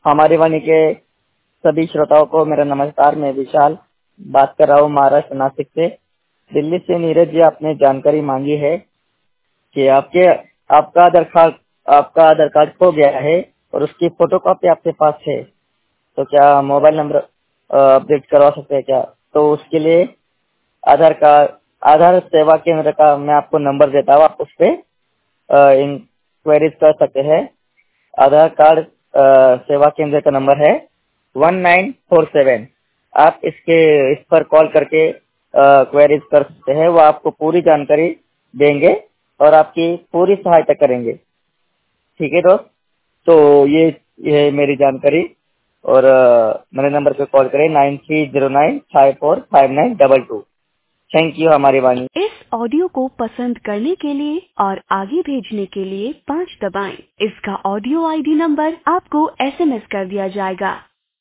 हमारी वाणी के सभी श्रोताओं को मेरा नमस्कार। मैं विशाल बात कर रहा हूँ महाराष्ट्र नासिक से। दिल्ली से नीरज जी, आपने जानकारी मांगी है कि आपका आधार कार्ड खो गया है और उसकी फोटोकॉपी आपके पास है, तो क्या मोबाइल नंबर अपडेट करवा सकते हैं क्या? तो उसके लिए आधार सेवा केंद्र का मैं आपको नंबर देता हूँ, आप उस पे इंक्वायरीज कर सकते हैं। आधार कार्ड सेवा केंद्र का नंबर है 1947। आप इस पर कॉल करके क्वेरीज कर सकते हैं। वो आपको पूरी जानकारी देंगे और आपकी पूरी सहायता करेंगे। ठीक है दोस्त, तो ये है मेरी जानकारी। और मेरे नंबर पे कॉल करें 9309545922। थैंक यू हमारी वाणी। इस ऑडियो को पसंद करने के लिए और आगे भेजने के लिए 5 दबाएं। इसका ऑडियो आईडी नंबर आपको एसएमएस कर दिया जाएगा।